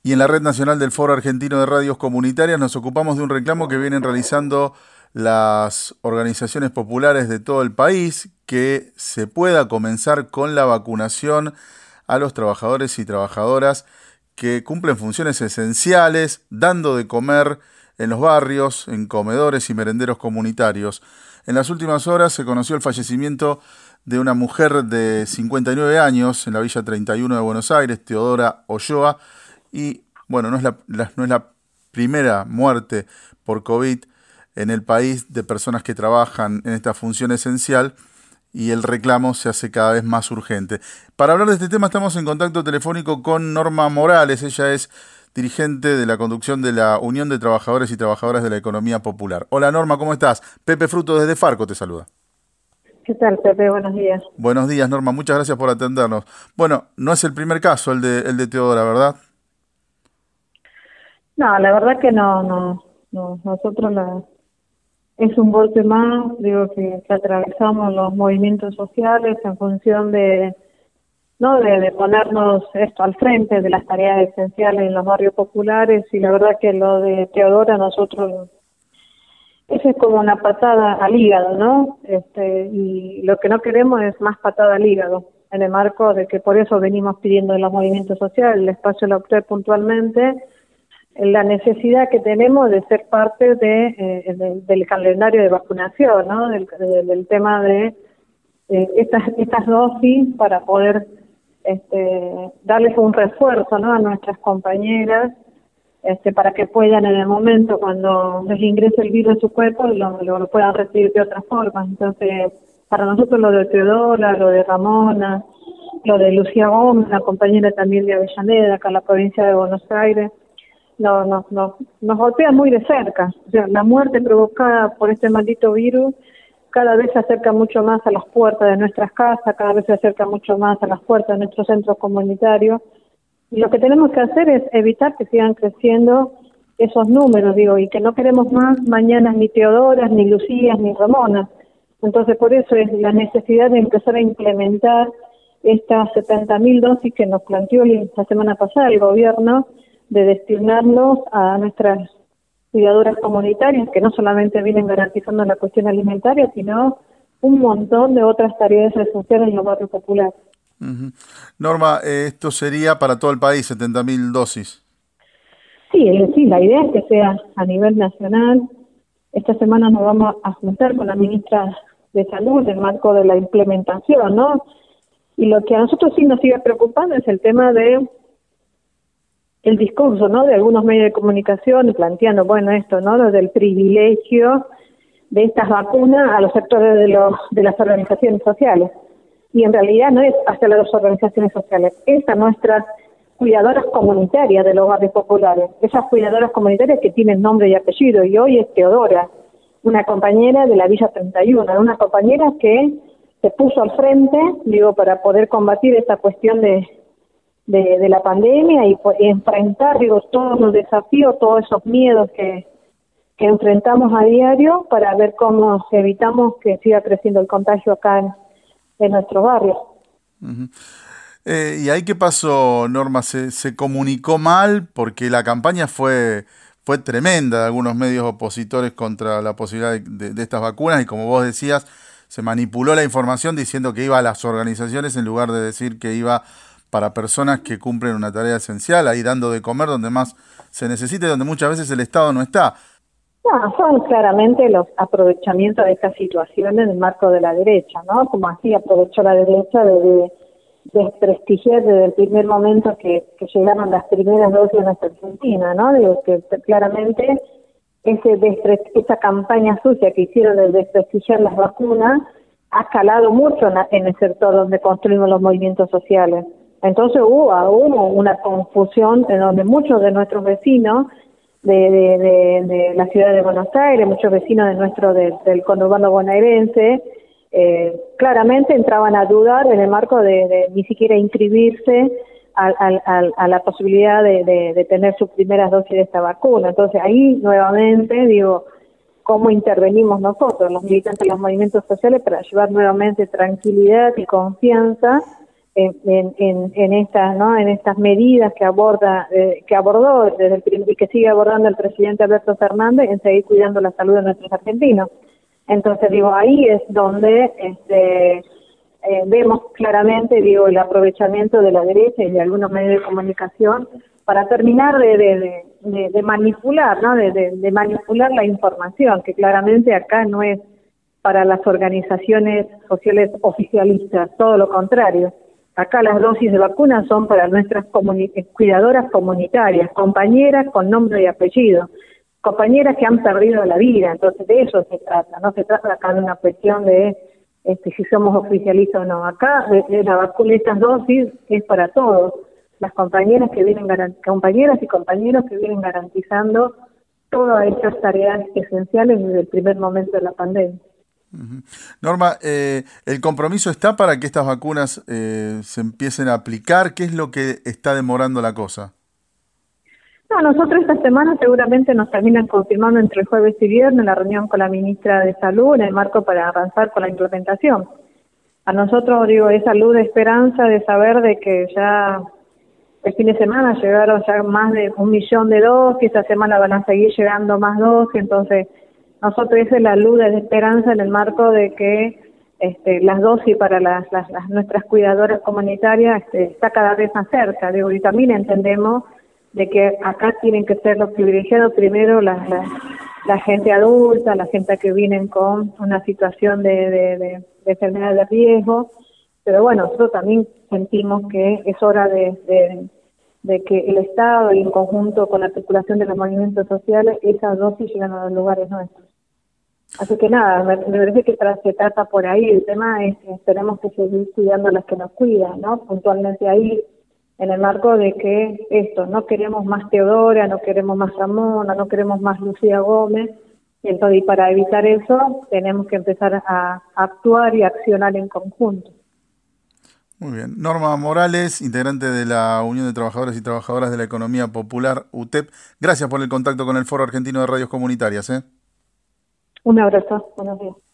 Y en la Red Nacional del Foro Argentino de Radios Comunitarias nos ocupamos de un reclamo que vienen realizando las organizaciones populares de todo el país, que se pueda comenzar con la vacunación a los trabajadores y trabajadoras que cumplen funciones esenciales, dando de comer en los barrios, en comedores y merenderos comunitarios. En las últimas horas se conoció el fallecimiento de una mujer de 59 años en la Villa 31 de Buenos Aires, Teodora Olloa, y bueno, no es la primera muerte por COVID en el país de personas que trabajan en esta función esencial, y el reclamo se hace cada vez más urgente. Para hablar de este tema estamos en contacto telefónico con Norma Morales. Ella es dirigente de la conducción de la Unión de Trabajadores y Trabajadoras de la Economía Popular. Hola Norma, ¿cómo estás? Pepe Fruto desde Farco te saluda. ¿Qué tal, Pepe? Buenos días. Buenos días, Norma, muchas gracias por atendernos. Bueno, no es el primer caso el de Teodora, ¿verdad? No, la verdad que no. Es un golpe más, digo, que atravesamos los movimientos sociales en función de ponernos esto al frente de las tareas esenciales en los barrios populares, y la verdad que lo de Teodora nosotros, eso es como una patada al hígado, ¿no? Y lo que no queremos es más patada al hígado, en el marco de que por eso venimos pidiendo en los movimientos sociales, el espacio lo opté puntualmente, la necesidad que tenemos de ser parte del calendario de vacunación, ¿no? Del tema de estas dosis para poder darles un refuerzo, ¿no? A nuestras compañeras, para que puedan en el momento cuando les ingrese el virus en su cuerpo lo puedan recibir de otras formas. Entonces, para nosotros lo de Teodora, lo de Ramona, lo de Lucía Gómez, la compañera también de Avellaneda, acá en la provincia de Buenos Aires, nos golpea muy de cerca. O sea, la muerte provocada por este maldito virus cada vez se acerca mucho más a las puertas de nuestras casas, cada vez se acerca mucho más a las puertas de nuestros centros comunitarios. Y lo que tenemos que hacer es evitar que sigan creciendo esos números, y que no queremos más mañanas ni Teodoras, ni Lucías, ni Ramonas. Entonces, por eso es la necesidad de empezar a implementar estas 70.000 dosis que nos planteó la semana pasada el gobierno, de destinarnos a nuestras cuidadoras comunitarias, que no solamente vienen garantizando la cuestión alimentaria, sino un montón de otras tareas esenciales en los barrios populares. Uh-huh. Norma, esto sería para todo el país, 70.000 dosis. Sí, la idea es que sea a nivel nacional. Esta semana nos vamos a juntar con la ministra de Salud en el marco de la implementación, ¿no? Y lo que a nosotros sí nos sigue preocupando es el tema de el discurso, ¿no? De algunos medios de comunicación planteando, esto, ¿no? Lo del privilegio de estas vacunas a los sectores de las organizaciones sociales. Y en realidad no es hacia las organizaciones sociales, es a nuestras cuidadoras comunitarias de los barrios populares, esas cuidadoras comunitarias que tienen nombre y apellido, y hoy es Teodora, una compañera de la Villa 31, una compañera que se puso al frente, para poder combatir esta cuestión de la pandemia y enfrentar, todos los desafíos, todos esos miedos que enfrentamos a diario para ver cómo evitamos que siga creciendo el contagio acá en nuestro barrio. Uh-huh. ¿Y ahí qué pasó, Norma? ¿Se comunicó mal? Porque la campaña fue tremenda de algunos medios opositores contra la posibilidad de estas vacunas, y como vos decías, se manipuló la información diciendo que iba a las organizaciones en lugar de decir que iba para personas que cumplen una tarea esencial, ahí dando de comer donde más se necesita y donde muchas veces el Estado no está. No, son claramente los aprovechamientos de esta situación en el marco de la derecha, ¿no? Como así aprovechó la derecha de desprestigiar desde el primer momento que llegaron las primeras dosis en nuestra Argentina, ¿no? Que claramente esa campaña sucia que hicieron de desprestigiar las vacunas ha calado mucho en el sector donde construimos los movimientos sociales. Entonces hubo una confusión en donde muchos de nuestros vecinos de la ciudad de Buenos Aires, muchos vecinos del conurbano bonaerense, claramente entraban a dudar en el marco de ni siquiera inscribirse a la posibilidad de tener sus primeras dosis de esta vacuna. Entonces ahí nuevamente cómo intervenimos nosotros, los militantes de los movimientos sociales, para llevar nuevamente tranquilidad y confianza en estas, ¿no? En estas medidas que abordó y que sigue abordando el presidente Alberto Fernández, en seguir cuidando la salud de nuestros argentinos. Entonces, ahí es donde vemos claramente, el aprovechamiento de la derecha y de algunos medios de comunicación para terminar de manipular, ¿no? De manipular la información, que claramente acá no es para las organizaciones sociales oficialistas, todo lo contrario. Acá las dosis de vacunas son para nuestras cuidadoras comunitarias, compañeras con nombre y apellido, compañeras que han perdido la vida. Entonces de eso se trata, no se trata acá de una cuestión de si somos oficialistas o no. Acá la vacuna, estas dosis es para todos, las compañeras y compañeros que vienen garantizando todas estas tareas esenciales desde el primer momento de la pandemia. Norma, ¿el compromiso está para que estas vacunas se empiecen a aplicar? ¿Qué es lo que está demorando la cosa? No, nosotros esta semana seguramente nos terminan confirmando entre el jueves y viernes la reunión con la ministra de Salud en el marco para avanzar con la implementación. A nosotros, esa luz de esperanza de saber de que ya el fin de semana llegaron ya más de 1 millón de dosis, esta semana van a seguir llegando más dosis, entonces nosotros esa es la luz de esperanza en el marco de que las dosis para nuestras cuidadoras comunitarias está cada vez más cerca. Y también entendemos de que acá tienen que ser los privilegiados primero la gente adulta, la gente que vienen con una situación de enfermedad de riesgo, pero bueno, nosotros también sentimos que es hora de que el Estado y en conjunto con la articulación de los movimientos sociales, esas dosis llegan a los lugares nuestros. Así que nada, me parece que se trata por ahí, el tema es que tenemos que seguir cuidando a las que nos cuidan, ¿no? Puntualmente ahí, en el marco de que no queremos más Teodora, no queremos más Ramona, no queremos más Lucía Gómez, y entonces para evitar eso tenemos que empezar a actuar y accionar en conjunto. Muy bien. Norma Morales, integrante de la Unión de Trabajadores y Trabajadoras de la Economía Popular, UTEP, gracias por el contacto con el Foro Argentino de Radios Comunitarias. Un abrazo, buenos días.